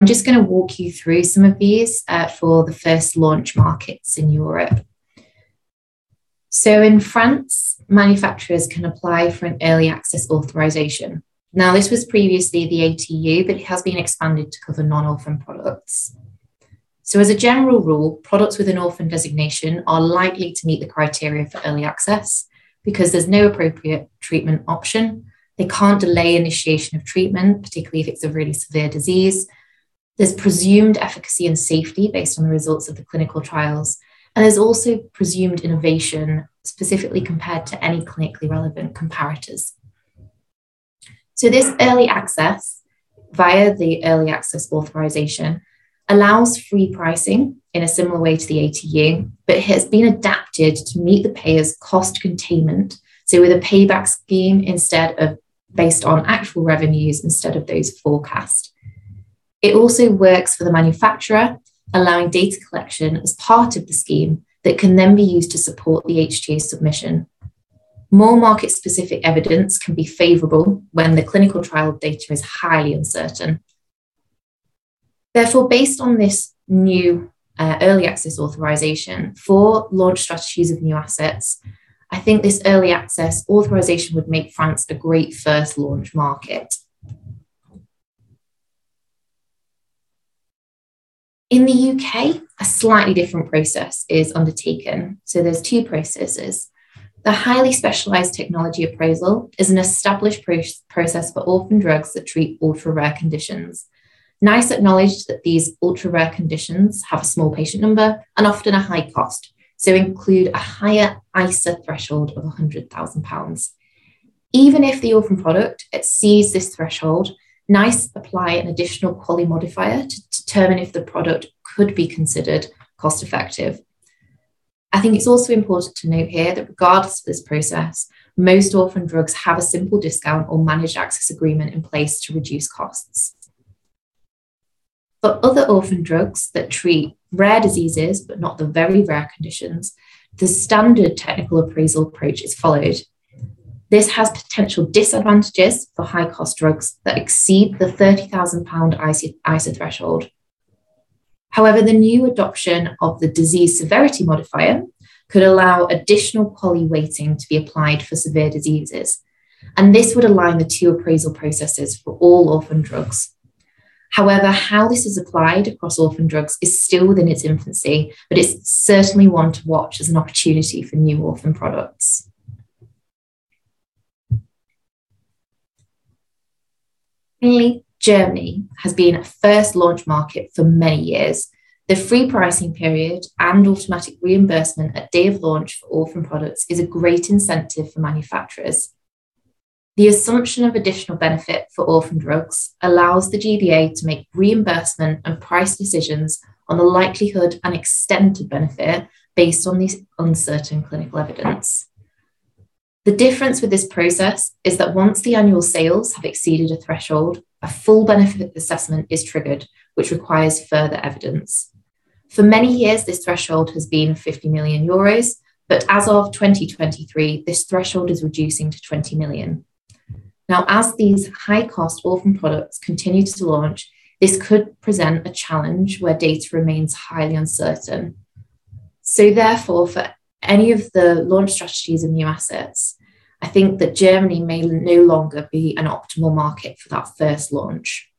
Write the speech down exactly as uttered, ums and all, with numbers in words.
just going to walk you through some of these uh, for the first launch markets in Europe. So in France, manufacturers can apply for an early access authorization. Now, this was previously the A T U, but it has been expanded to cover non-orphan products. So as a general rule, products with an orphan designation are likely to meet the criteria for early access because there's no appropriate treatment option. They can't delay initiation of treatment, particularly if it's a really severe disease. There's presumed efficacy and safety based on the results of the clinical trials. And there's also presumed innovation, specifically compared to any clinically relevant comparators. So this early access via the early access authorization allows free pricing in a similar way to the A T U, but it has been adapted to meet the payer's cost containment. So with a payback scheme instead of based on actual revenues instead of those forecast. It also works for the manufacturer, allowing data collection as part of the scheme that can then be used to support the H T A submission. More market-specific evidence can be favourable when the clinical trial data is highly uncertain. Therefore, based on this new uh, early access authorization for launch strategies of new assets, I think this early access authorization would make France a great first launch market. In the U K, a slightly different process is undertaken. So there's two processes. The highly specialised technology appraisal is an established pro- process for orphan drugs that treat ultra-rare conditions. NICE acknowledged that these ultra-rare conditions have a small patient number and often a high cost, so include a higher I C E R threshold of one hundred thousand pounds. Even if the orphan product exceeds this threshold, NICE apply an additional quality modifier to determine if the product could be considered cost-effective. I think it's also important to note here that regardless of this process, most orphan drugs have a simple discount or managed access agreement in place to reduce costs. For other orphan drugs that treat rare diseases, but not the very rare conditions, the standard technical appraisal approach is followed. This has potential disadvantages for high-cost drugs that exceed the thirty thousand pounds I C E R threshold. However, the new adoption of the disease severity modifier could allow additional quality weighting to be applied for severe diseases, and this would align the two appraisal processes for all orphan drugs. However, how this is applied across orphan drugs is still within its infancy, but it's certainly one to watch as an opportunity for new orphan products. Finally, Germany has been a first launch market for many years. The free pricing period and automatic reimbursement at day of launch for orphan products is a great incentive for manufacturers. The assumption of additional benefit for orphan drugs allows the G B A to make reimbursement and price decisions on the likelihood and extent of benefit based on this uncertain clinical evidence. The difference with this process is that once the annual sales have exceeded a threshold, a full benefit assessment is triggered, which requires further evidence. For many years, this threshold has been fifty million euros, but as of twenty twenty-three, this threshold is reducing to twenty million. Now, as these high-cost orphan products continue to launch, this could present a challenge where data remains highly uncertain. So therefore, for any of the launch strategies of new assets, I think that Germany may no longer be an optimal market for that first launch.